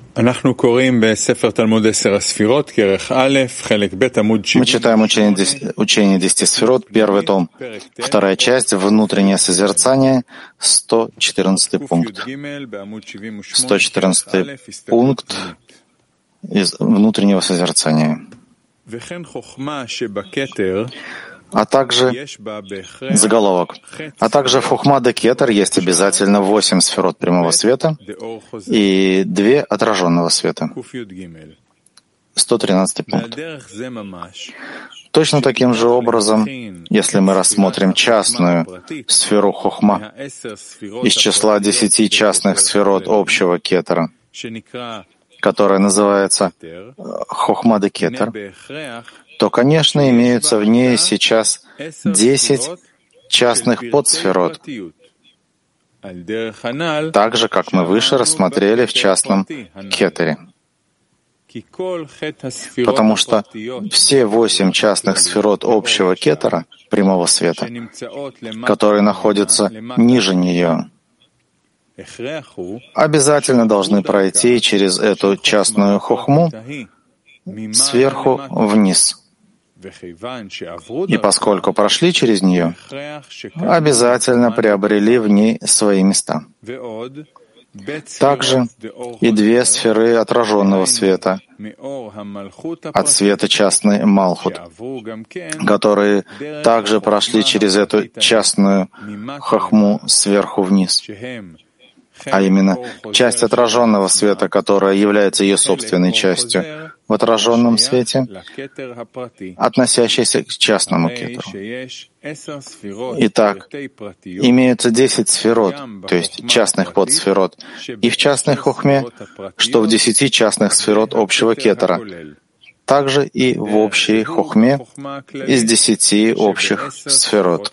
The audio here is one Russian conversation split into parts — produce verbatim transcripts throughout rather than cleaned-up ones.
Мы читаем учение, учение десяти сферот, первый том, вторая часть, внутреннее созерцание, сто четырнадцатый пункт. сто четырнадцатый пункт из внутреннего созерцания. А также заголовок. А также в Хохма де Кетер есть обязательно восемь сферот прямого света и две отраженного света. сто тринадцатый пункт. Точно таким же образом, если мы рассмотрим частную сферу Хохма из числа десяти частных сферот общего Кетера, которая называется Хохма де Кетер, то, конечно, имеются в ней сейчас десять частных подсферот, так же, как мы выше рассмотрели в частном Кетере. Потому что все восемь частных сферот общего Кетера, прямого света, которые находятся ниже нее, обязательно должны пройти через эту частную хохму сверху вниз. И поскольку прошли через нее, обязательно приобрели в ней свои места. Также и две сферы отраженного света от света частный Малхут, которые также прошли через эту частную хохму сверху вниз, а именно часть отраженного света, которая является ее собственной частью в отраженном свете, относящейся к частному кетеру. Итак, имеются десять сферот, то есть частных подсферот, и в частной хохме, что в десяти частных сферот общего кетера, также и в общей хохме из десяти общих сферот.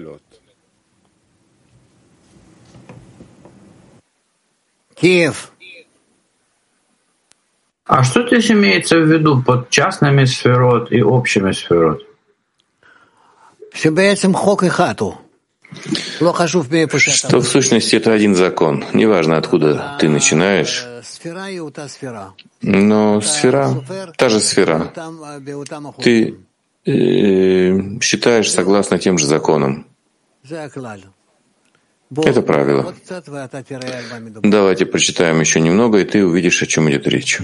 Киев. А что здесь имеется в виду под частными сферот и общими сферот? Что в сущности это один закон. Неважно, откуда ты начинаешь, но сфера — та же сфера. Ты э, считаешь согласно тем же законам. Это правило. Давайте прочитаем еще немного, и ты увидишь, о чем идет речь.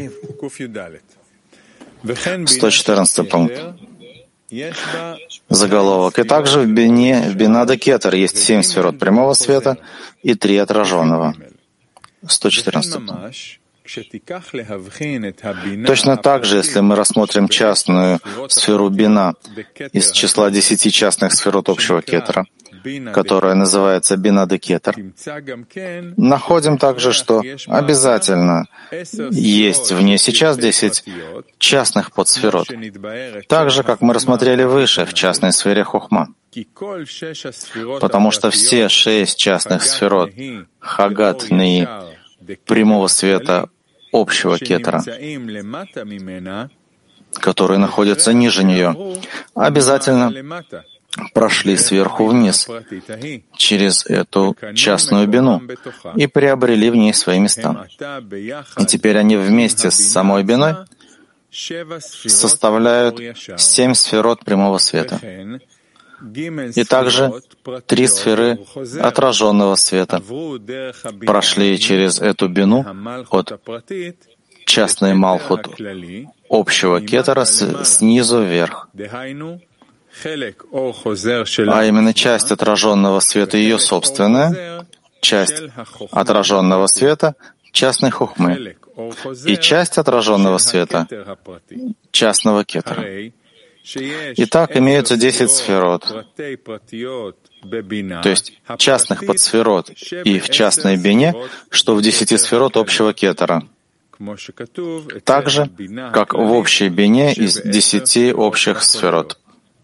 сто четырнадцатый пункт. Заголовок. И также в Бине, в Бина де Кетер есть семь сферот прямого света и три отраженного. сто четырнадцатый пункт. Точно так же, если мы рассмотрим частную сферу Бина из числа десяти частных сферот общего Кетера, которая называется Бина де Кетер, находим также, что обязательно есть в ней сейчас десять частных подсферот, так же, как мы рассмотрели выше в частной сфере Хохма. Потому что все шесть частных сферот Хагат Неи прямого света общего Кетера, которые находятся ниже нее, обязательно прошли сверху вниз через эту частную бину и приобрели в ней свои места. И теперь они вместе с самой биной составляют семь сферот прямого света. И также три сферы отраженного света прошли через эту бину от частной Малхут общего Кетера с, снизу вверх. А именно часть отраженного света ее собственная, часть отраженного света частной Хохмы и часть отраженного света частного Кетера. Итак, имеются десять сферот, то есть частных подсферот и в частной бине, что в десяти сферот общего Кетера, так же, как в общей бине из десяти общих сферот.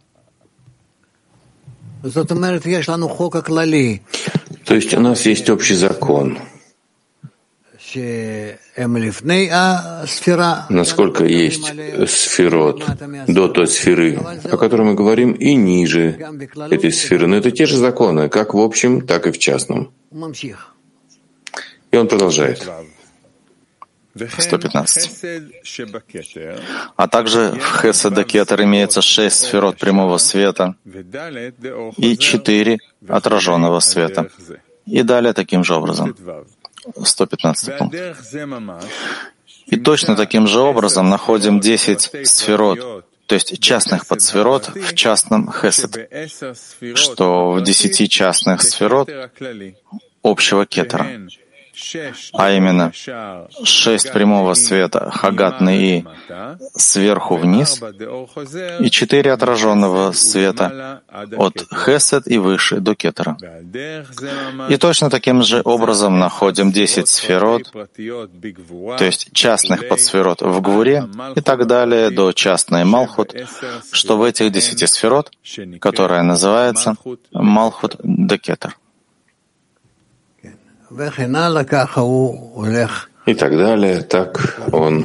То есть у нас есть общий закон, насколько есть сферот до той сферы, о которой мы говорим, и ниже этой сферы. Но это те же законы, как в общем, так и в частном. И он продолжает. сто пятнадцать. А также в Хеседе Кетер имеется шесть сферот прямого света и четыре отраженного света. И далее таким же образом. сто пятнадцатый пункт. И точно таким же образом находим десять сферот, то есть частных подсферот в частном Хесед, что в десяти частных сферот общего кетера, а именно шесть прямого света Хагат Неи сверху вниз и четыре отраженного света от Хесед и выше до кетера. И точно таким же образом находим десять сферот, то есть частных подсферот в Гвуре и так далее до частной Малхут, что в этих десяти сферот, которая называется Малхут де Кетер. И так далее, так он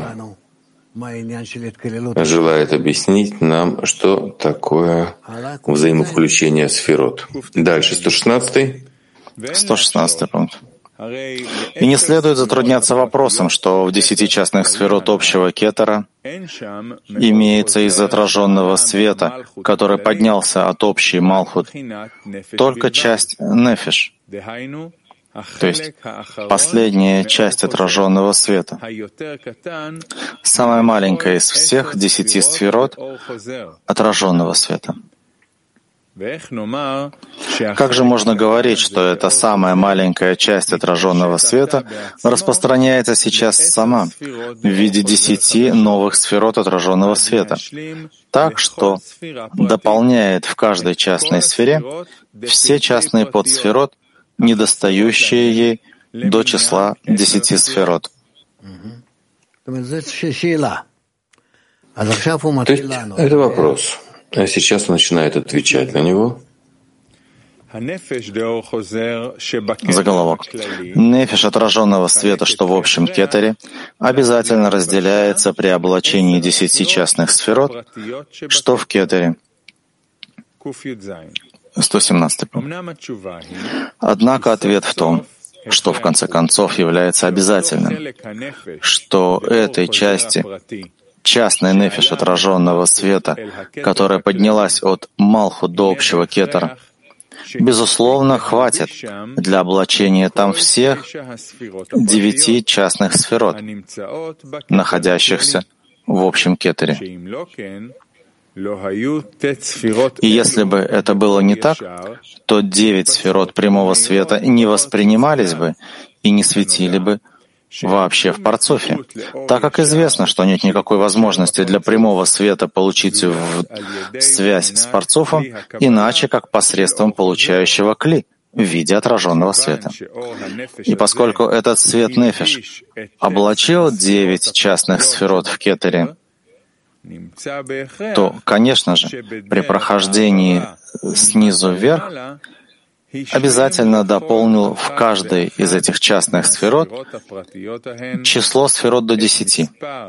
желает объяснить нам, что такое взаимовключение сферот. Дальше, сто шестнадцатый. сто шестнадцатый пункт. И не следует затрудняться вопросом, что в десяти частных сферот общего кетера имеется из отраженного света, который поднялся от общей Малхут, только часть Нефиш, то есть последняя часть отраженного света, самая маленькая из всех десяти сферот отраженного света. Как же можно говорить, что эта самая маленькая часть отраженного света распространяется сейчас сама в виде десяти новых сферот отраженного света, так что дополняет в каждой частной сфере все частные подсферот, недостающие ей до числа десяти сферот. То есть это вопрос. А сейчас он начинает отвечать на него. Заголовок. Нефиш отраженного света, что в общем кетере, обязательно разделяется при облачении десяти частных сферот, что в кетере. сто семнадцатый пункт. Однако ответ в том, что в конце концов является обязательным, что этой части частной нефиш отраженного света, которая поднялась от Малхут до общего кетера, безусловно, хватит для облачения там всех девяти частных сферот, находящихся в общем кетере. И если бы это было не так, то девять сферот прямого света не воспринимались бы и не светили бы вообще в Парцуфе, так как известно, что нет никакой возможности для прямого света получить в связь с Парцуфом иначе, как посредством получающего кли в виде отраженного света. И поскольку этот свет Нефиш облачил девять частных сферот в кетере, то, конечно же, при прохождении снизу вверх обязательно дополнил в каждой из этих частных сферот число сферот до десяти,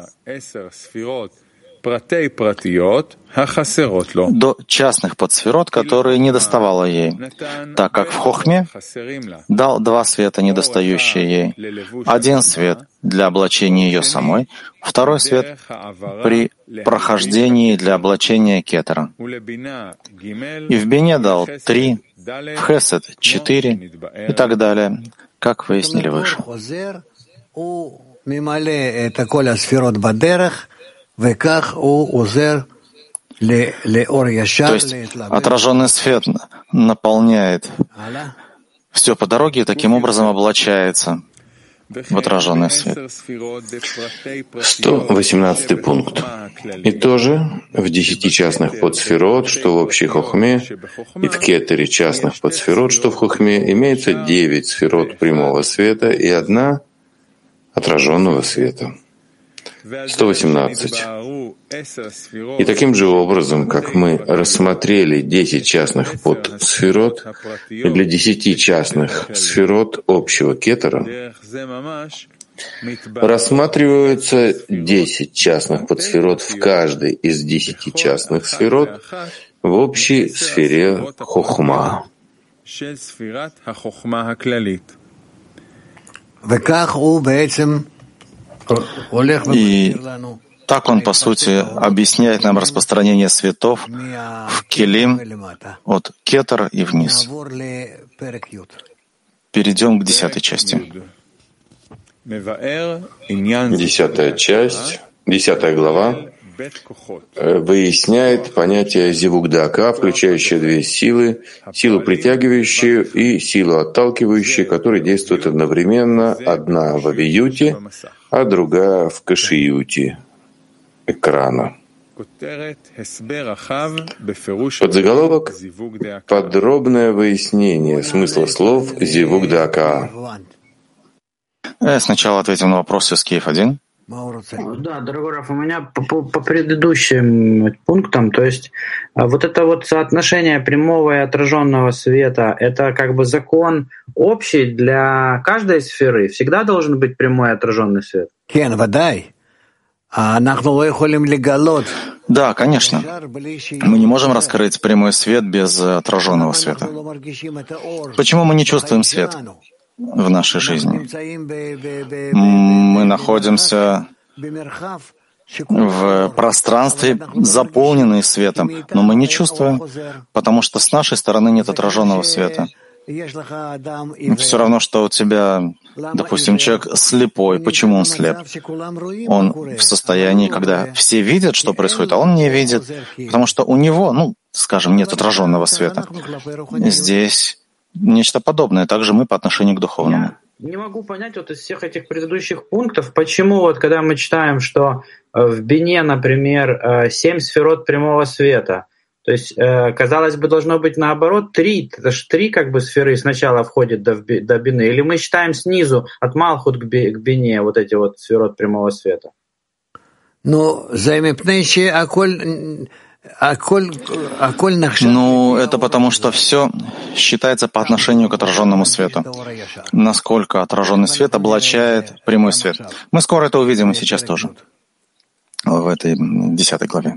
до частных подсферот, которые не доставало ей, так как в Хохме дал два света, недостающие ей. Один свет для облачения ее самой, второй свет при прохождении для облачения кетера. И в Бине дал три, в Хесед — четыре и так далее, как выяснили выше. То есть отраженный свет наполняет все по дороге и таким образом облачается в отраженный свет. сто восемнадцатый пункт. И тоже в десяти частных подсферот, что в общей хохме, и в кетере частных подсферот, что в хохме, имеется девять сферот прямого света и одна отраженного света. сто восемнадцать. И таким же образом, как мы рассмотрели десять частных подсферот, и для десяти частных сферот общего кетера рассматриваются десять частных подсферот в каждой из десяти частных сферот в общей сфере хохма. И так он, по сути, объясняет нам распространение светов в Келим от Кетер и вниз. Перейдем к десятой части. Десятая часть, десятая глава выясняет понятие зивук-дака, включающее две силы, силу притягивающую и силу отталкивающую, которые действуют одновременно, одна в авиюте, а другая в кашиюте экрана. Подзаголовок — подробное выяснение смысла слов зивук-дака. Сначала ответим на вопрос из Киев один. Да, дорогой Раф, у меня по, по, по предыдущим пунктам, то есть вот это вот соотношение прямого и отраженного света, это как бы закон общий для каждой сферы. Всегда должен быть прямой и отраженный свет. Да, конечно. Мы не можем раскрыть прямой свет без отраженного света. Почему мы не чувствуем свет в нашей жизни? Мы находимся в пространстве, заполненном светом, но мы не чувствуем, потому что с нашей стороны нет отраженного света. Все равно, что у тебя, допустим, человек слепой. Почему он слеп? Он в состоянии, когда все видят, что происходит, а он не видит, потому что у него, ну, скажем, нет отраженного света. Здесь нечто подобное. Также мы по отношению к духовному. Я не могу понять вот из всех этих предыдущих пунктов, почему вот когда мы читаем, что в Бине, например, семь сферот прямого света, то есть, казалось бы, должно быть наоборот три, это же три как бы сферы сначала входят до, до Бины, или мы считаем снизу от Малхут к, би, к Бине вот эти вот сферот прямого света? Ну, Ну, это потому, что все считается по отношению к отраженному свету. Насколько отраженный свет облачает прямой свет. Мы скоро это увидим и сейчас тоже, в этой десятой главе.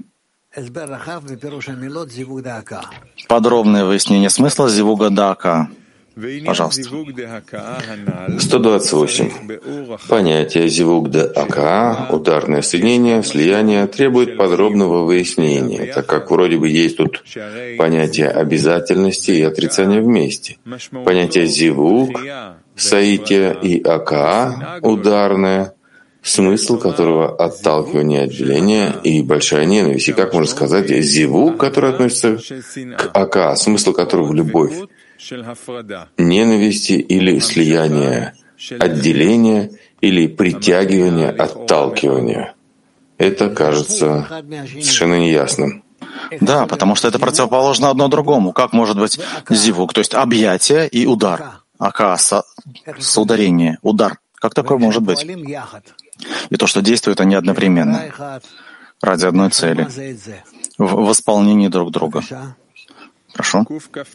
Подробное выяснение смысла зивуга дака. Пожалуйста. сто двадцать восемь. Понятие зивук дака, ударное соединение, слияние, требует подробного выяснения, так как вроде бы есть тут понятие обязательности и отрицания вместе. Понятие зивук, соитие и ака, ударное, смысл которого — отталкивание, отделение и большая ненависть. И как можно сказать, зивук, который относится к ака, смысл которого — любовь, ненависти или слияния, отделения или притягивания, отталкивания. Это кажется совершенно неясным. Да, потому что это противоположно одно другому. Как может быть зивук, то есть объятие и удар? Ака, соударение, удар. Как такое может быть? И то, что действуют они одновременно, ради одной цели, в восполнении друг друга. Прошу.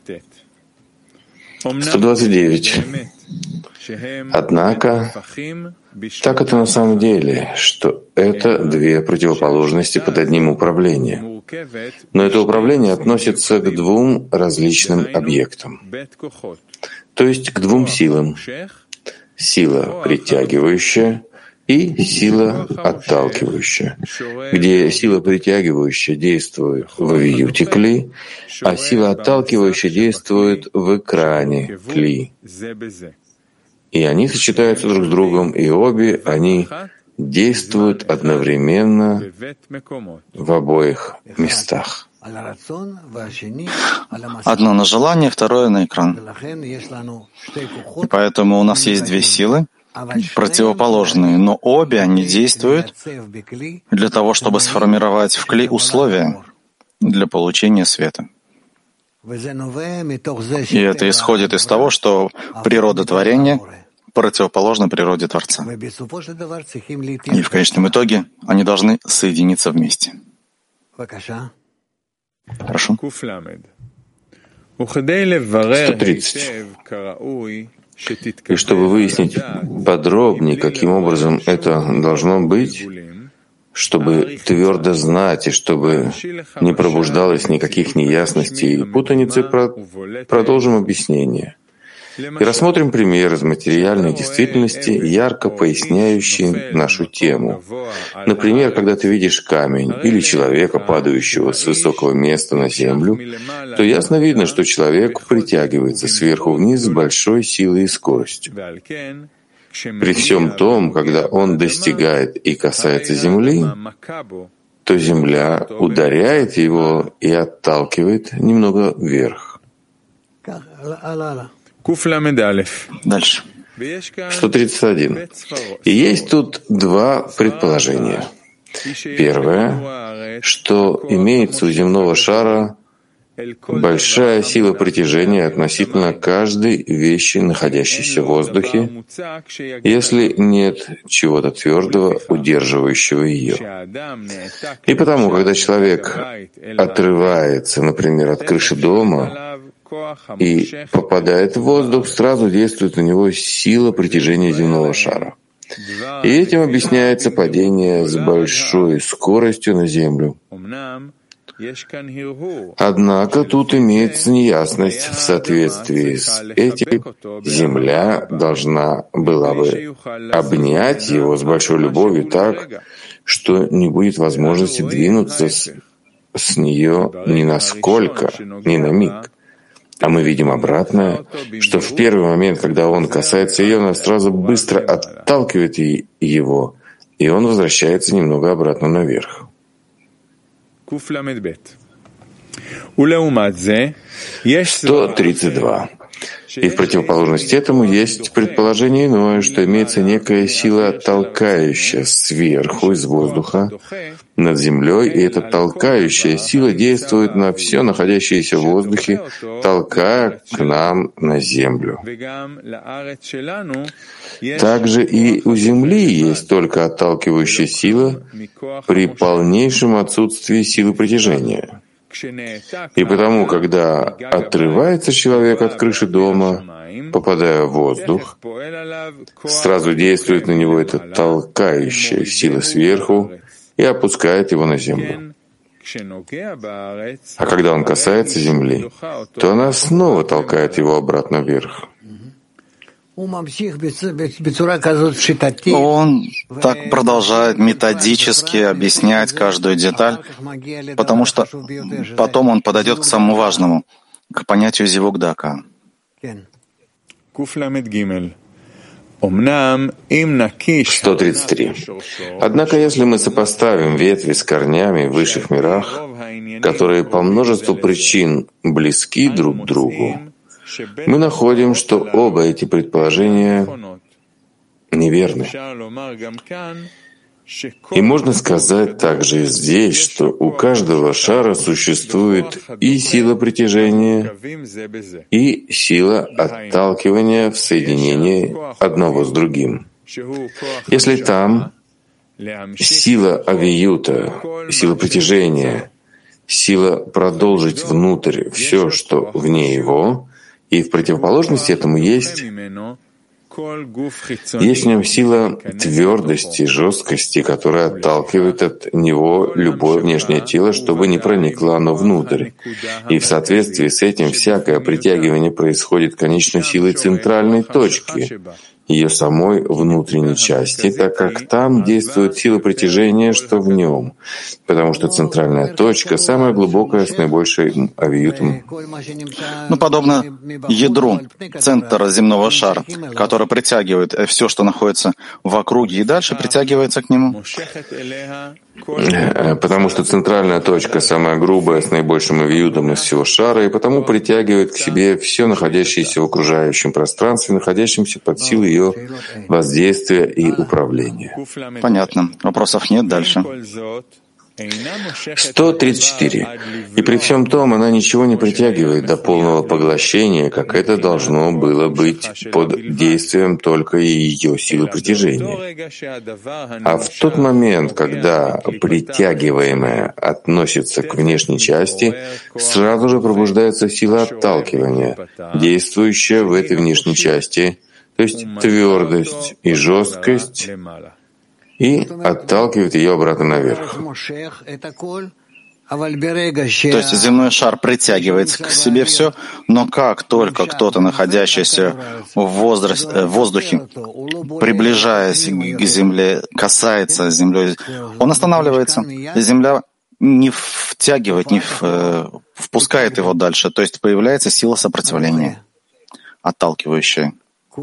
сто двадцать девять. Однако, так это на самом деле, что это две противоположности под одним управлением. Но это управление относится к двум различным объектам, то есть к двум силам. Сила притягивающая и сила отталкивающая, где сила притягивающая действует в авиюте кли, а сила отталкивающая действует в экране кли. И они сочетаются друг с другом, и обе они действуют одновременно в обоих местах. Одно на желание, второе на экран. И поэтому у нас есть две силы, противоположные, но обе они действуют для того, чтобы сформировать в кли условия для получения света. И это исходит из того, что природа творения противоположна природе Творца. И в конечном итоге они должны соединиться вместе. Хорошо. сто тридцать. И чтобы выяснить подробнее, каким образом это должно быть, чтобы твердо знать и чтобы не пробуждалось никаких неясностей и путаницы, продолжим объяснение. и рассмотрим пример из материальной действительности, ярко поясняющий нашу тему. Например, когда ты видишь камень или человека, падающего с высокого места на землю, то ясно видно, что человек притягивается сверху вниз с большой силой и скоростью. При всем том, когда он достигает и касается земли, то земля ударяет его и отталкивает немного вверх. Дальше. сто тридцать один. И есть тут два предположения. Первое, что имеется у земного шара большая сила притяжения относительно каждой вещи, находящейся в воздухе, если нет чего-то твердого, удерживающего ее. И потому, когда человек отрывается, например, от крыши дома и попадает в воздух, сразу действует на него сила притяжения земного шара. И этим объясняется падение с большой скоростью на Землю. Однако тут имеется неясность. В соответствии с этим Земля должна была бы обнять его с большой любовью так, что не будет возможности двинуться с, с нее ни на сколько, ни на миг. А мы видим обратное, что в первый момент, когда он касается ее, она сразу быстро отталкивает его, и он возвращается немного обратно наверх. сто тридцать два. И в противоположность этому есть предположение иное, что имеется некая сила, толкающая сверху из воздуха над землей, и эта толкающая сила действует на все находящееся в воздухе, толкая к нам на землю. Также и у Земли есть только отталкивающая сила при полнейшем отсутствии силы притяжения. И потому, когда отрывается человек от крыши дома, попадая в воздух, сразу действует на него эта толкающая сила сверху и опускает его на землю. А когда он касается земли, то она снова толкает его обратно вверх. Он так продолжает методически объяснять каждую деталь, потому что потом он подойдет к самому важному, к понятию зивук-дака. сто тридцать три. Однако, если мы сопоставим ветви с корнями в высших мирах, которые по множеству причин близки друг к другу, мы находим, что оба эти предположения неверны. И можно сказать также здесь, что у каждого шара существует и сила притяжения, и сила отталкивания в соединении одного с другим. Если там сила авиюта, сила притяжения, сила продолжить внутрь все, что вне его, и в противоположности этому есть Есть в нем сила твердости, жесткости, которая отталкивает от него любое внешнее тело, чтобы не проникло оно внутрь. И в соответствии с этим всякое притягивание происходит конечной силой центральной точки, ее самой внутренней части, так как там действует сила притяжения, что в нем, потому что центральная точка самая глубокая с наибольшим авиютом. Ну, подобно ядру центра земного шара, который притягивает все, что находится в округе, и дальше притягивается к нему. Потому что центральная точка самая грубая с наибольшим авиютом из всего шара, и потому притягивает к себе все находящееся в окружающем пространстве, находящемся под силой ее воздействия и управления. Понятно. Вопросов нет. Дальше. сто тридцать четыре. И при всем том она ничего не притягивает до полного поглощения, как это должно было быть под действием только ее силы притяжения. А в тот момент, когда притягиваемое относится к внешней части, сразу же пробуждается сила отталкивания, действующая в этой внешней части, то есть твердость и жесткость, и отталкивает ее обратно наверх. То есть земной шар притягивает к себе все, но как только кто-то, находящийся в, возраст, в воздухе, приближаясь к земле, касается землей, он останавливается. Земля не втягивает, не впускает его дальше. То есть появляется сила сопротивления, отталкивающая.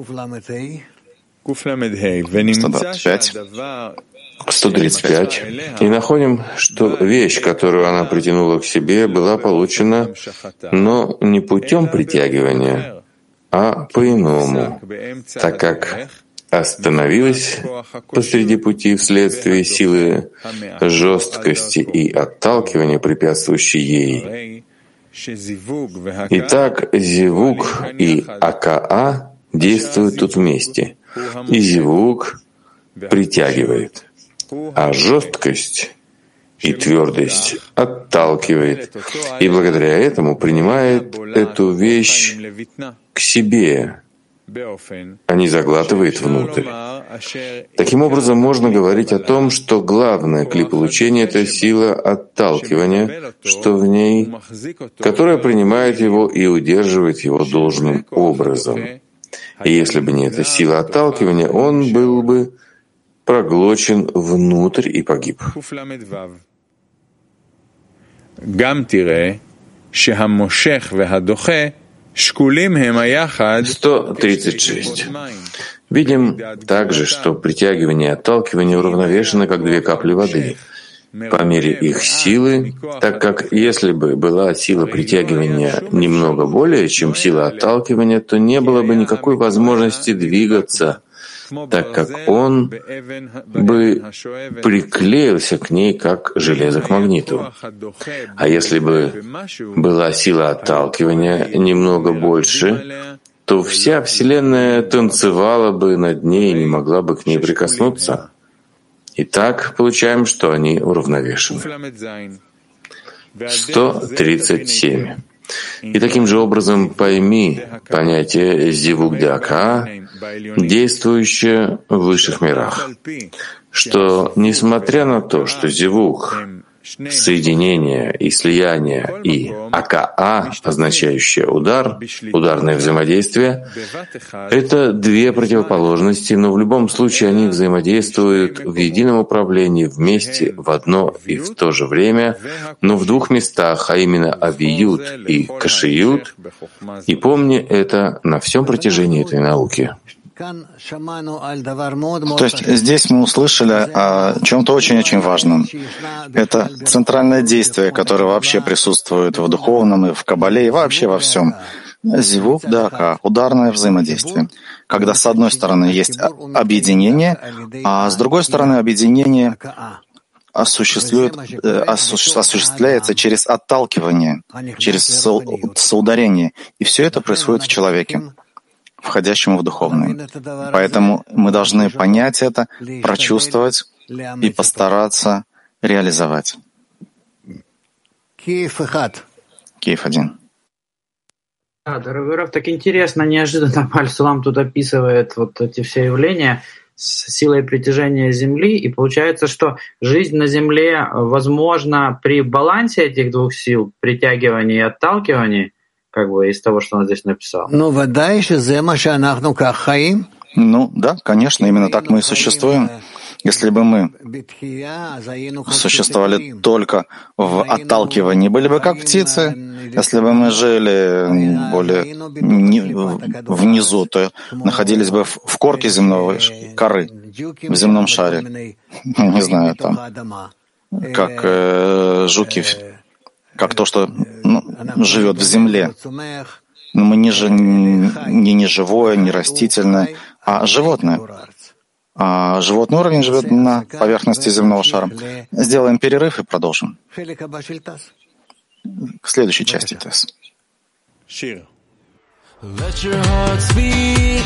сто двадцать пять. сто тридцать пять. И находим, что вещь, которую она притянула к себе, была получена, но не путем притягивания, а по-иному, так как остановилась посреди пути вследствие силы жесткости и отталкивания, препятствующей ей. Итак, зивук и акаа действуют тут вместе, и зивук притягивает, а жесткость и твердость отталкивает, и благодаря этому принимает эту вещь к себе, а не заглатывает внутрь. Таким образом, можно говорить о том, что главное клей получения — это сила отталкивания, что в ней, которая принимает его и удерживает его должным образом. И если бы не эта сила отталкивания, он был бы проглочен внутрь и погиб. сто тридцать шесть. Видим также, что притягивание и отталкивание уравновешены, как две капли воды, по мере их силы, так как если бы была сила притягивания немного более, чем сила отталкивания, то не было бы никакой возможности двигаться, так как он бы приклеился к ней, как железо к магниту. А если бы была сила отталкивания немного больше, то вся Вселенная танцевала бы над ней и не могла бы к ней прикоснуться. Итак, получаем, что они уравновешены. сто тридцать семь. И таким же образом пойми понятие зивук дака, действующее в высших мирах, что, несмотря на то, что зивук — соединение и слияние, и акаа, означающее удар, ударное взаимодействие, это две противоположности, но в любом случае они взаимодействуют в едином управлении вместе, в одно и в то же время, но в двух местах, а именно авиют и кашиют, и помни это на всем протяжении этой науки. То есть здесь мы услышали о чем-то очень-очень важном. Это центральное действие, которое вообще присутствует в духовном и в кабале, и вообще во всем. Зивук дака, ударное взаимодействие. Когда с одной стороны есть объединение, а с другой стороны объединение осуществляет, осуществляется через отталкивание, через соударение. И все это происходит в человеке, входящему в духовный. Поэтому мы должны понять это, прочувствовать и постараться реализовать. Киев один. Да, дорогой Рав, так интересно, неожиданно Аль-Сулам тут описывает вот эти все явления с силой притяжения Земли, и получается, что жизнь на Земле возможна при балансе этих двух сил, притягивания и отталкивания, как бы из того, что он здесь написал. Ну да, конечно, именно так мы и существуем. Если бы мы существовали только в отталкивании, были бы как птицы. Если бы мы жили более внизу, то находились бы в корке земной коры, в земном шаре. Не знаю, там, как э, жуки, как то, что ну, живет в земле. Но мы не, же, не, не живое, не растительное, а животное. А животный уровень живет на поверхности земного шара. Сделаем перерыв и продолжим. К следующей части ТЭС. Let your heart speak.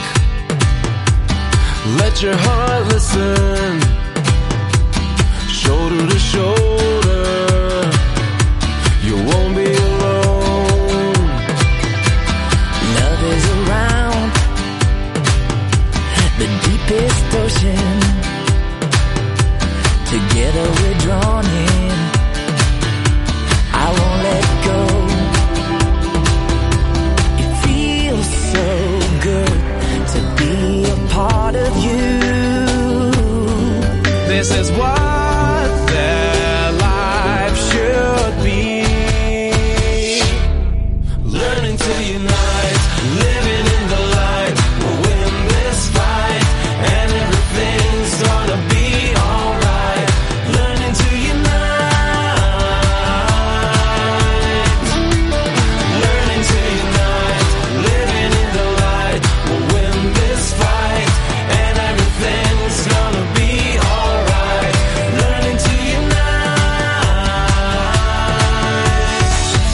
Let your heart listen. Shoulder to shoulder. You won't be alone. Love is around the deepest ocean. Together we're drawn in. part of you. This is what their life should be. Learning to unite, living in the light. We'll win this fight, and everything's gonna be alright. Learning to unite, learning to unite, living in the light. We'll win this fight, and everything's gonna be alright. Learning to unite.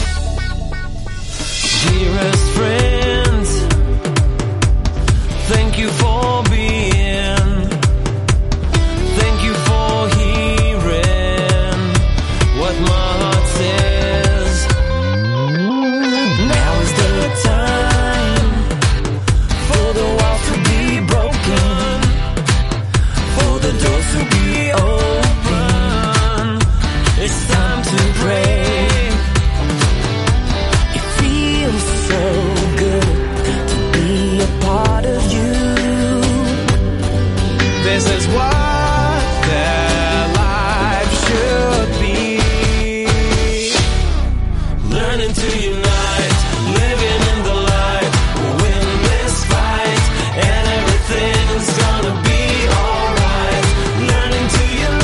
Dearest friends, thank you for being, thank you for hearing what my heart says. Now is the time for the walls to be broken, for the doors to be open. It's time to pray. It feels so good to be a part of you. This is what their life should be. Learning to unite, living in the light. We'll win this fight, and everything's gonna be alright. Learning to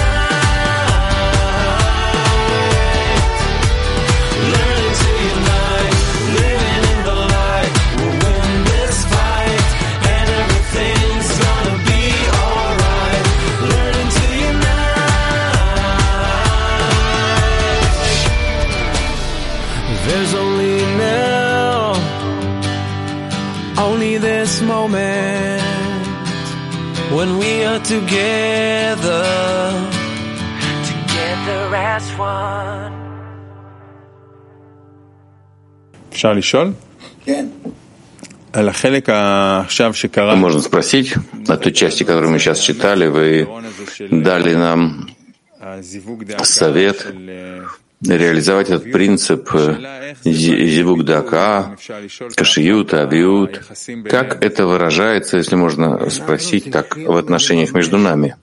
unite, learning to unite, living in the light. We'll win this fight, and everything's gonna be alright. Learning to unite. There's only now, only this moment, when we are together, together as one. אפשר לשאול? כן. על החלק עכשיו שקרה, Можно спросить, на той части, которую мы сейчас читали, вы дали нам совет реализовать этот принцип зивук дака, кашиют, авиют. Как это выражается, если можно спросить так, в отношениях между нами?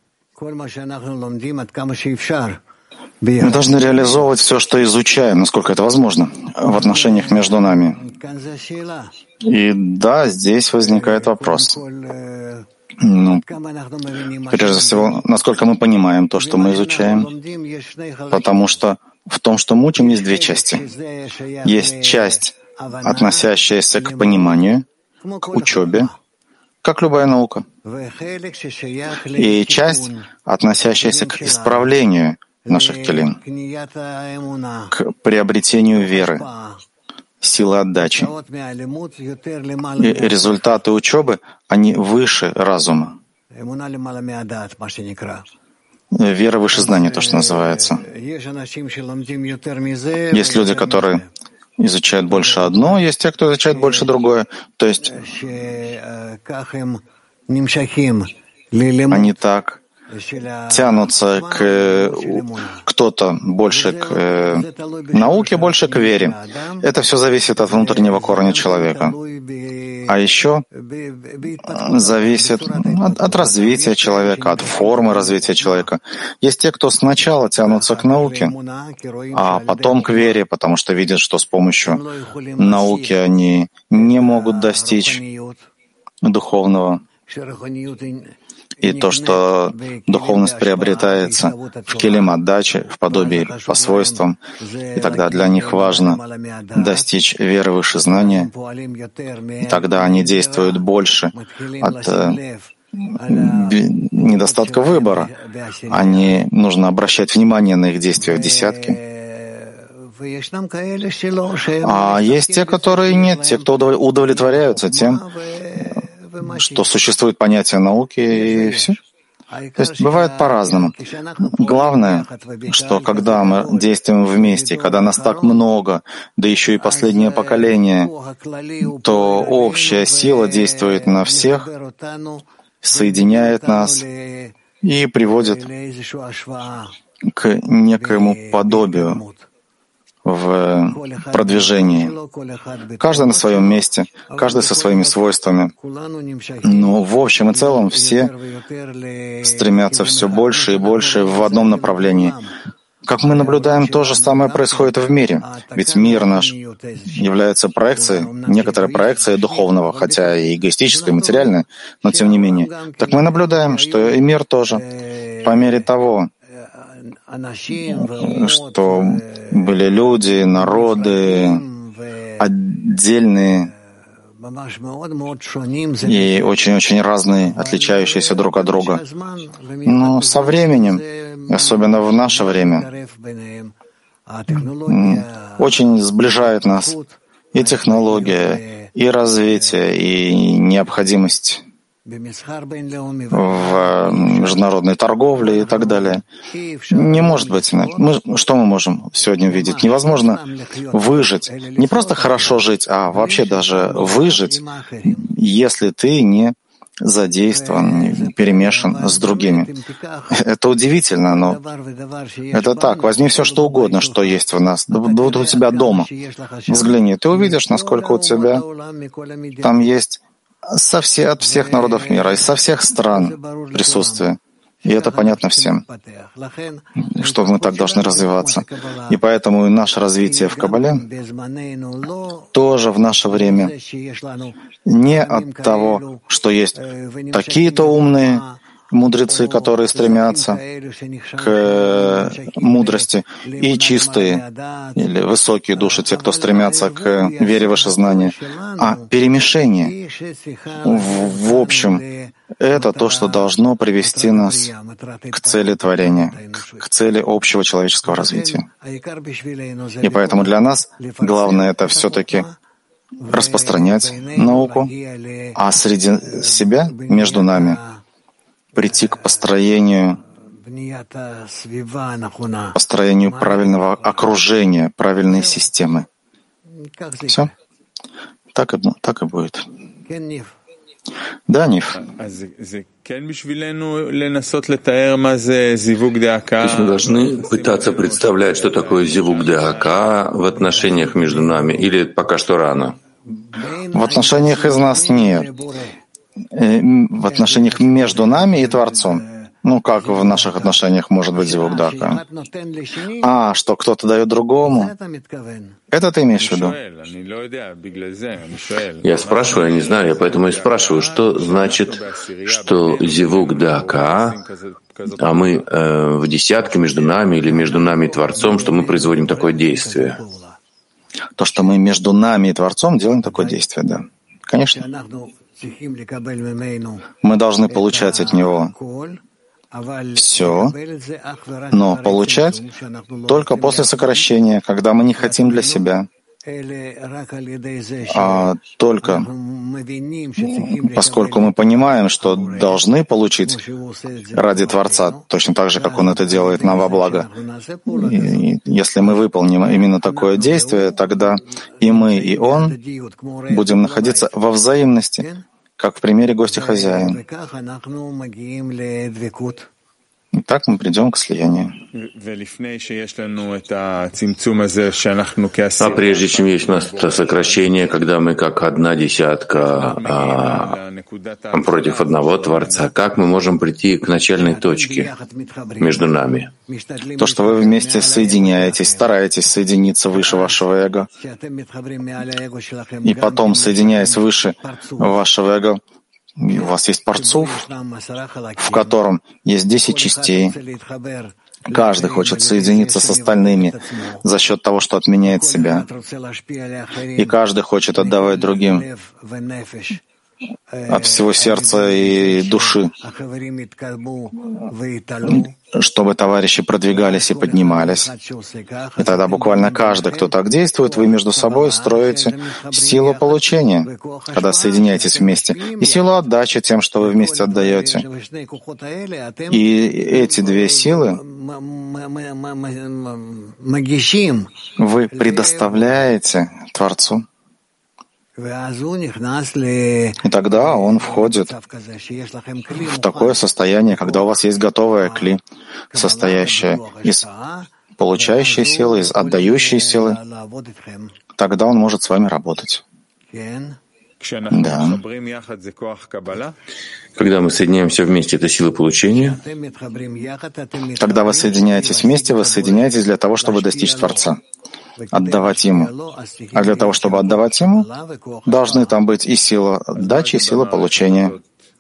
Мы должны реализовывать все, что изучаем, насколько это возможно, в отношениях между нами. И да, здесь возникает вопрос. Ну, прежде всего, насколько мы понимаем то, что мы изучаем, потому что в том, что мы учим, есть две части. Есть часть, относящаяся к пониманию, к учебе, как любая наука, и часть, относящаяся к исправлению наших келим, к приобретению веры, силы отдачи. И результаты учебы, они выше разума. Вера выше знания, то, что называется. Есть люди, которые изучают больше одно, есть те, кто изучает больше другое. То есть они так тянутся к кто-то больше к науке, больше к вере. Это все зависит от внутреннего корня человека. А еще зависит от, от развития человека, от формы развития человека. Есть те, кто сначала тянутся к науке, а потом к вере, потому что видят, что с помощью науки они не могут достичь духовного. И то, что духовность приобретается в келим отдачи, в подобии по свойствам, и тогда для них важно достичь веры выше знания, и тогда они действуют больше от э, недостатка выбора. Они, нужно обращать внимание на их действия в десятке. А есть те, которые нет, те, кто удовлетворяются тем, что существует понятие науки, и все. То есть бывает по-разному. Главное, что когда мы действуем вместе, когда нас так много, да еще и последнее поколение, то общая сила действует на всех, соединяет нас и приводит к некоему подобию, в продвижении. Каждый на своем месте, каждый со своими свойствами. Но в общем и целом все стремятся все больше и больше в одном направлении. Как мы наблюдаем, то же самое происходит в мире. Ведь мир наш является проекцией, некоторой проекцией духовного, хотя и эгоистической, и материальной, но тем не менее. Так мы наблюдаем, что и мир тоже, по мере того, что были люди, народы, отдельные и очень-очень разные, отличающиеся друг от друга. Но со временем, особенно в наше время, очень сближает нас и технология, и развитие, и необходимость в международной торговле и так далее. Не может быть иначе. Мы, что мы можем сегодня видеть? Невозможно выжить. Не просто хорошо жить, а вообще даже выжить, если ты не задействован, не перемешан с другими. Это удивительно, но это так. Возьми все, что угодно, что есть в нас. Да вот у тебя дома. Взгляни, ты увидишь, насколько у тебя там есть со все, от всех народов мира, и со всех стран присутствие. И это понятно всем, что мы так должны развиваться. И поэтому и наше развитие в Кабале тоже в наше время не от того, что есть такие-то умные мудрецы, которые стремятся к мудрости, и чистые или высокие души, те, кто стремятся к вере в знания, а перемешение в, в общем — это то, что должно привести нас к цели творения, к, к цели общего человеческого развития. И поэтому для нас главное — это все-таки распространять науку, а среди себя, между нами, прийти к построению, построению правильного окружения, правильной системы. Все? Так и, так и будет. Да, Ниф. То есть мы должны пытаться представлять, что такое зивук де ака в отношениях между нами, или пока что рано? В отношениях из нас нет. В отношениях между нами и Творцом. Ну, как в наших отношениях может быть зивук де ака? А, что кто-то дает другому? Это ты имеешь в виду? Я спрашиваю, я не знаю, я поэтому и спрашиваю, что значит, что зивук де ака, а мы э, в десятке между нами или между нами и Творцом, что мы производим такое действие? То, что мы между нами и Творцом делаем такое действие, да. Конечно. Мы должны получать от Него все, но получать только после сокращения, когда мы не хотим для себя, а только поскольку мы понимаем, что должны получить ради Творца, точно так же, как Он это делает нам во благо. И если мы выполним именно такое действие, тогда и мы, и Он будем находиться во взаимности, как в примере гостя-хозяин. И так мы придем к слиянию. А прежде чем есть у нас это сокращение, когда мы как одна десятка а, против одного Творца, как мы можем прийти к начальной точке между нами? То, что вы вместе соединяетесь, стараетесь соединиться выше вашего эго, и потом, соединяясь выше вашего эго, у вас есть парцуф, в котором есть десять частей. Каждый хочет соединиться с остальными за счет того, что отменяет себя. И каждый хочет отдавать другим от всего сердца и души, чтобы товарищи продвигались и поднимались. И тогда буквально каждый, кто так действует, вы между собой строите силу получения, когда соединяетесь вместе, и силу отдачи тем, что вы вместе отдаете. И эти две силы вы предоставляете Творцу. И тогда он входит в такое состояние, когда у вас есть готовая кли, состоящая из получающей силы, из отдающей силы, тогда он может с вами работать. Да. Когда мы соединяемся вместе, это сила получения. Когда вы соединяетесь вместе, вы соединяетесь для того, чтобы достичь Творца, отдавать Ему. А для того, чтобы отдавать Ему, должны там быть и сила отдачи, и сила получения.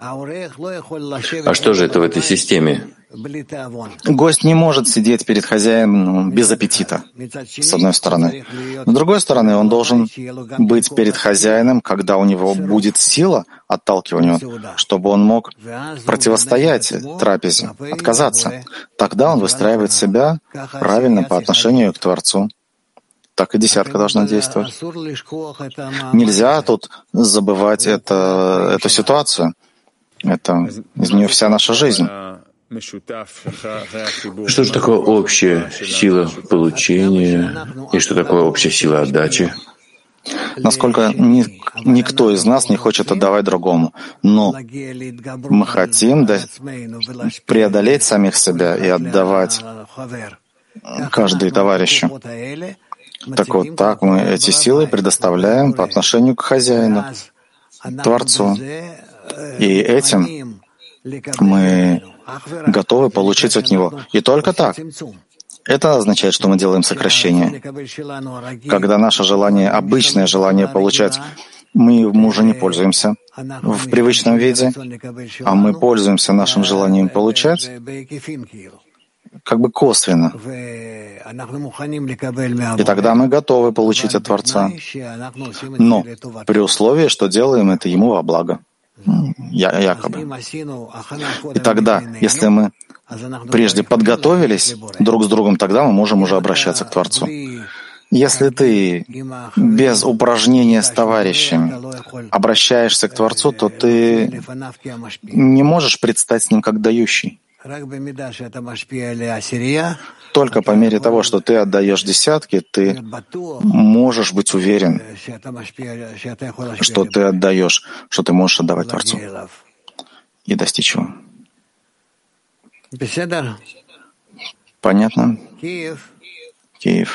А что же это в этой системе? Гость не может сидеть перед хозяином без аппетита, с одной стороны. С другой стороны, он должен быть перед хозяином, когда у него будет сила отталкивания, чтобы он мог противостоять трапезе, отказаться. Тогда он выстраивает себя правильно по отношению к Творцу. Так и десятка должна действовать. Нельзя тут забывать это, эту ситуацию. Это из нее вся наша жизнь. Что же такое общая сила получения и что такое общая сила отдачи? Насколько ни, никто из нас не хочет отдавать другому, но мы хотим да, преодолеть самих себя и отдавать каждый товарищу. Так вот, так мы эти силы предоставляем по отношению к хозяину, Творцу. И этим мы готовы получить от Него. И только так. Это означает, что мы делаем сокращение. Когда наше желание, обычное желание получать, мы им уже не пользуемся в привычном виде, а мы пользуемся нашим желанием получать как бы косвенно. И тогда мы готовы получить от Творца. Но при условии, что делаем это Ему во благо. Я, якобы. И тогда, если мы прежде подготовились друг с другом, тогда мы можем уже обращаться к Творцу. Если ты без упражнения с товарищем обращаешься к Творцу, то ты не можешь предстать с Ним как дающий. Только по мере того, что ты отдаешь десятки, ты можешь быть уверен, что ты отдаешь, что ты можешь отдавать Творцу и достичь его. Понятно? Киев.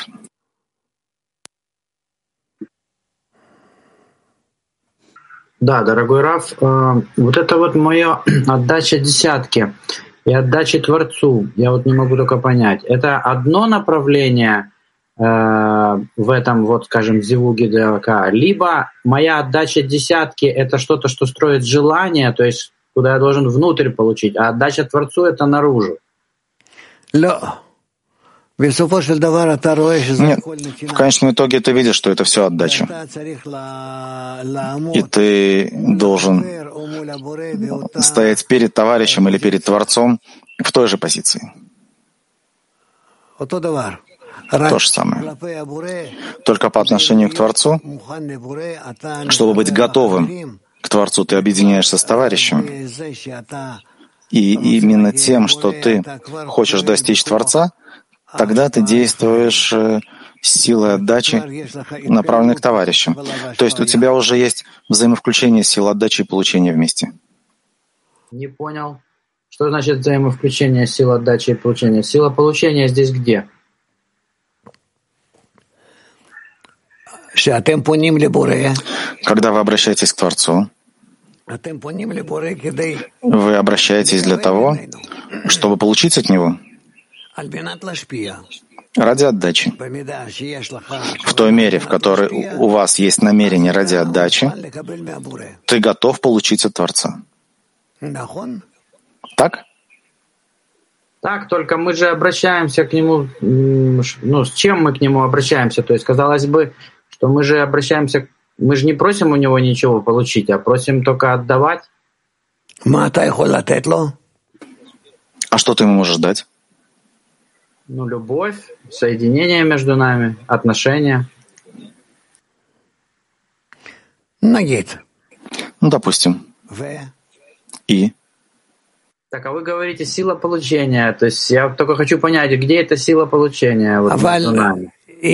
Да, дорогой Рав, э, вот это вот моя отдача десятки и отдача Творцу, я вот не могу только понять, это одно направление э, в этом, вот, скажем, зивуге ДЛК, либо моя отдача десятки — это что-то, что строит желание, то есть куда я должен внутрь получить, а отдача Творцу — это наружу. Нет, в конечном итоге ты видишь, что это все отдача. И ты должен стоять перед товарищем или перед Творцом в той же позиции. То же самое. Только по отношению к Творцу, чтобы быть готовым к Творцу, ты объединяешься с товарищем. И именно тем, что ты хочешь достичь Творца, тогда ты действуешь силой отдачи, направленной к товарищам. То есть у тебя уже есть взаимовключение сил отдачи и получения вместе. Не понял. Что значит взаимовключение сил отдачи и получения? Сила получения здесь где? Когда вы обращаетесь к Творцу, вы обращаетесь для того, чтобы получить от Него ради отдачи. В той мере, в которой у вас есть намерение ради отдачи, ты готов получить от Творца. Так? Так, только мы же обращаемся к Нему, ну, с чем мы к Нему обращаемся? То есть, казалось бы, что мы же обращаемся, мы же не просим у Него ничего получить, а просим только отдавать. А что ты ему можешь дать? Ну, любовь, соединение между нами, отношения. Ну, допустим. И? Так, а вы говорите сила получения. То есть я только хочу понять, где эта сила получения вот между нами.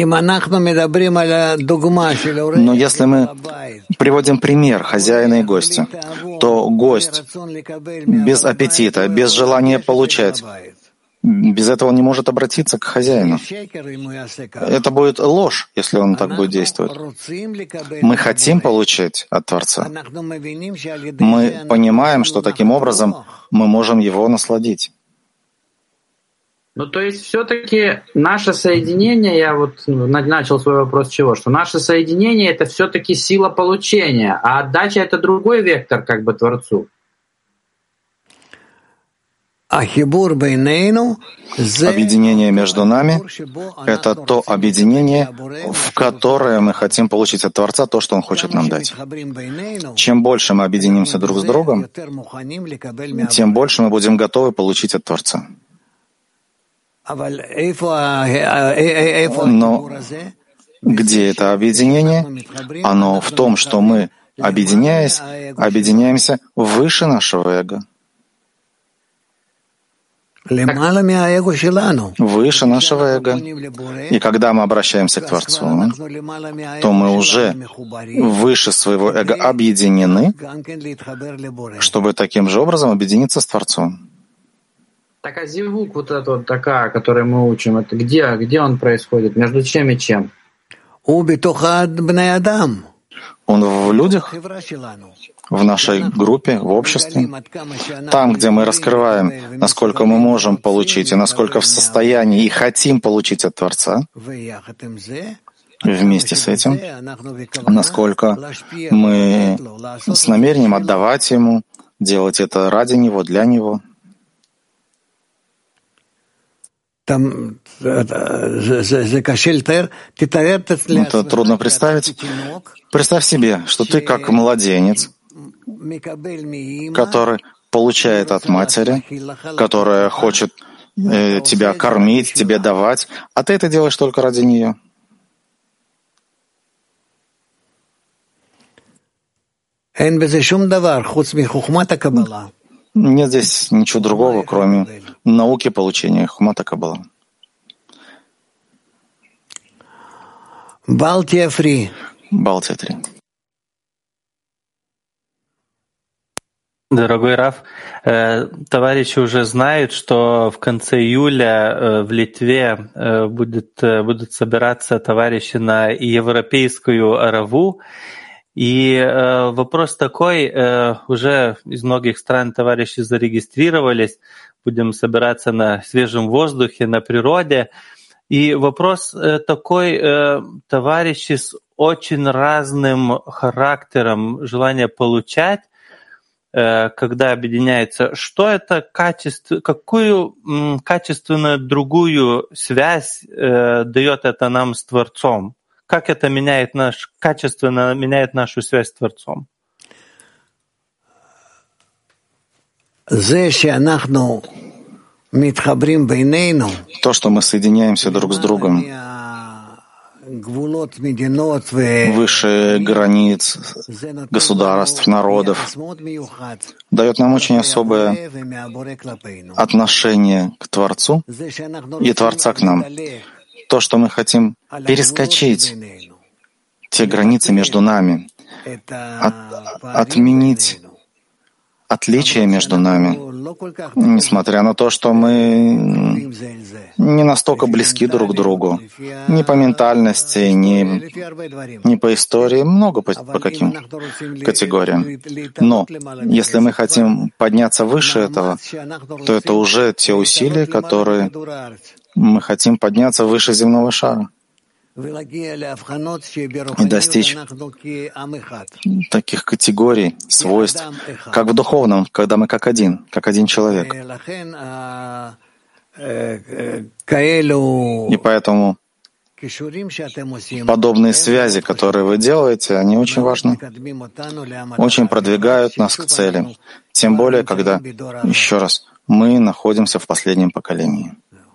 Но если мы приводим пример хозяина и гостя, то гость без аппетита, без желания получать, Без этого он не может обратиться к хозяину. Это будет ложь, если он так будет действовать. Мы хотим получить от Творца. Мы понимаем, что таким образом мы можем его насладить. Ну, то есть все-таки наше соединение, я вот начал свой вопрос с чего, что наше соединение — это все-таки сила получения, а отдача — это другой вектор как бы Творцу. Объединение между нами — это то объединение, в которое мы хотим получить от Творца то, что Он хочет нам дать. Чем больше мы объединимся друг с другом, тем больше мы будем готовы получить от Творца. Но где это объединение? Оно в том, что мы, объединяясь, объединяемся выше нашего эго. Выше нашего эго. И когда мы обращаемся к Творцу, то мы уже выше своего эго объединены, чтобы таким же образом объединиться с Творцом. Так а зивук вот этот вот такая, который мы учим, это где, где он происходит? Между чем и чем? Он в людях, в нашей группе, в обществе. Там, где мы раскрываем, насколько мы можем получить и насколько в состоянии и хотим получить от Творца. Вместе с этим, насколько мы с намерением отдавать Ему, делать это ради Него, для Него. Это трудно представить. Представь себе, что ты как младенец, который получает от матери, которая хочет э, тебя кормить, тебе давать, а ты это делаешь только ради нее. Нет здесь ничего другого, кроме науки получения Хумата Каббала. Балтия три. Балтия три. Дорогой Рав, товарищи уже знают, что в конце июля в Литве будет, будут собираться товарищи на европейскую Араву. И э, вопрос такой, э, уже из многих стран товарищи зарегистрировались, будем собираться на свежем воздухе, на природе. И вопрос э, такой, э, товарищи с очень разным характером желания получать, э, когда объединяются, что это качество, какую м, качественную другую связь э, дает это нам с Творцом? Как это меняет наш, качественно меняет нашу связь с Творцом? То, что мы соединяемся друг с другом выше границ государств, народов, дает нам очень особое отношение к Творцу и Творца к нам. То, что мы хотим перескочить те границы между нами, от, отменить отличия между нами, несмотря на то, что мы не настолько близки друг к другу, ни по ментальности, ни, ни по истории, много по, по каким категориям. Но если мы хотим подняться выше этого, то это уже те усилия, которые мы хотим подняться выше земного шара и достичь таких категорий, свойств, как в духовном, когда мы как один, как один человек. И поэтому подобные связи, которые вы делаете, они очень важны, очень продвигают нас к цели. Тем более, когда, еще раз, мы находимся в последнем поколении.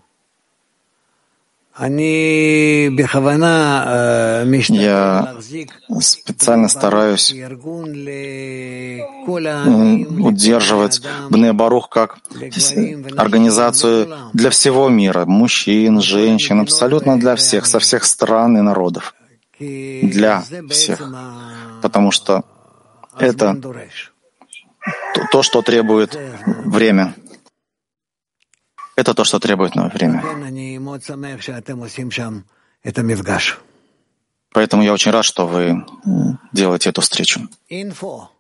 Я специально стараюсь удерживать Бней Барух как организацию для всего мира, мужчин, женщин, абсолютно для всех, со всех стран и народов. Для всех. Потому что это то, что требует время. Это то, что требует новое время. Поэтому я очень рад, что вы делаете эту встречу. Инфо.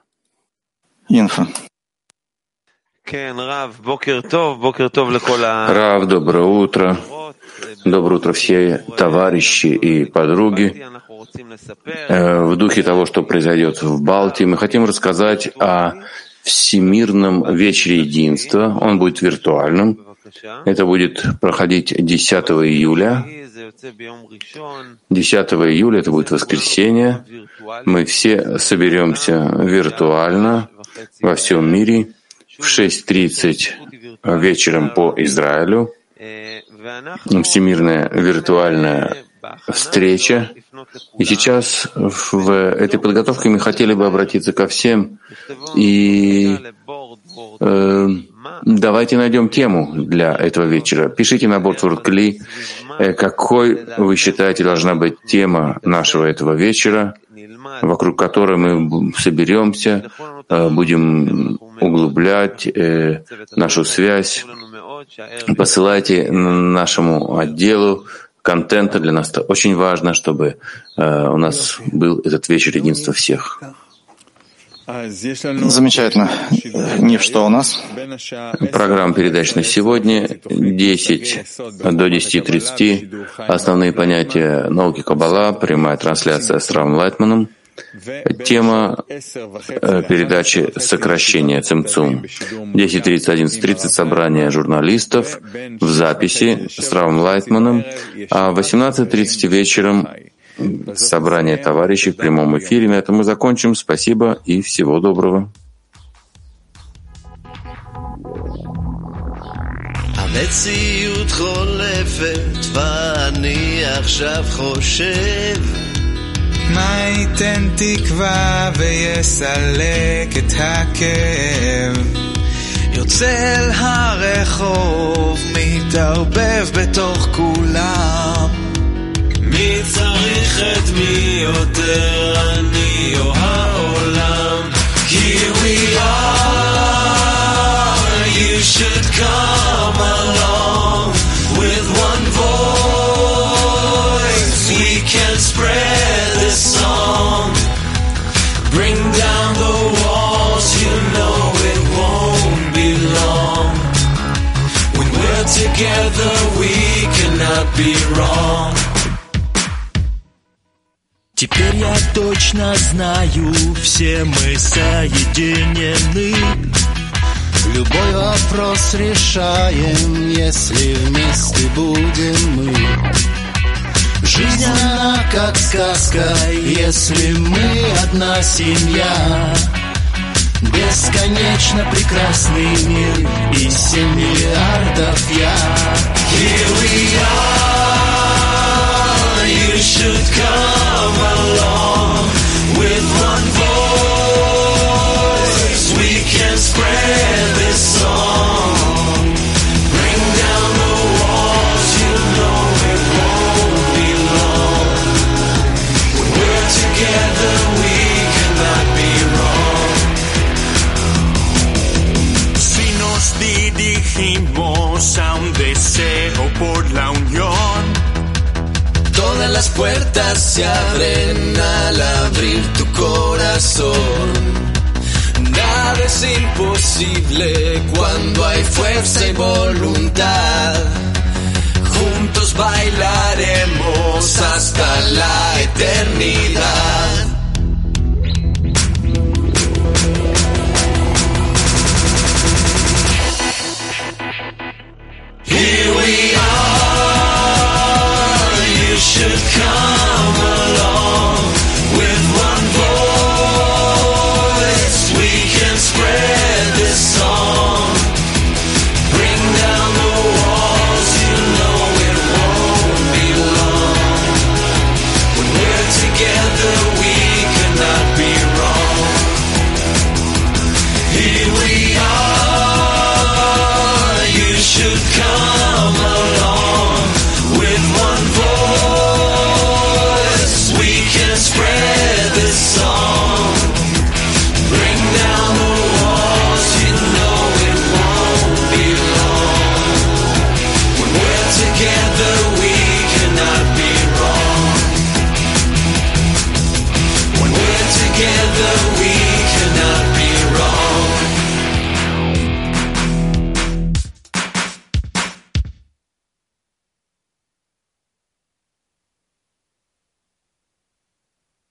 Рав, доброе утро. Доброе утро, все товарищи и подруги. В духе того, что произойдет в Балте, мы хотим рассказать о Всемирном вечере единства. Он будет виртуальным. Это будет проходить десятого июля. десятого июля, это будет воскресенье. Мы все соберемся виртуально во всем мире в шесть тридцать вечером по Израилю. Всемирная виртуальная встреча. И сейчас в этой подготовке мы хотели бы обратиться ко всем и э, давайте найдем тему для этого вечера. Пишите на борт WordCli, э, какой вы считаете должна быть тема нашего этого вечера, вокруг которой мы соберемся, э, будем углублять э, нашу связь. Посылайте нашему отделу контента. Для нас это очень важно, чтобы э, у нас был этот вечер единства всех. Замечательно. Не что у нас? Программа передач на сегодня десять до десяти тридцати. Основные понятия науки Каббала, прямая трансляция с Равом Лайтманом. Тема э, передачи «Сокращение Цимцум». десять тридцать, одиннадцать тридцать собрание журналистов в записи с Равом Лайтманом, а в восемнадцать тридцать вечером собрание товарищей в прямом эфире. На этом мы закончим. Спасибо и всего доброго. המציאות חולפת ואני עכשיו חושב מה ייתן תקווה ויסלק את הכאב יוצא אל הרחוב מתערבב בתוך כולם מי צריך את מי יותר אני או העולם Here we are You should come along with one voice we can spread this song bring down the walls you know it won't be long when we're together we cannot be wrong Теперь я точно знаю все мы соединены Любой вопрос решаем, если вместе будем мы. Жизнь она как сказка, если мы одна семья. Бесконечно прекрасный мир и семь миллиардов я. Here we are, you should come along with one voice. We can spread this song. Bring down the walls, you know it won't be long. When we're together, we cannot be wrong. Si nos dirigimos a un deseo por la unión, todas las puertas se abren al abrir tu corazón. Nada es imposible cuando hay fuerza y voluntad. Juntos bailaremos hasta la eternidad. Here we are, you should come.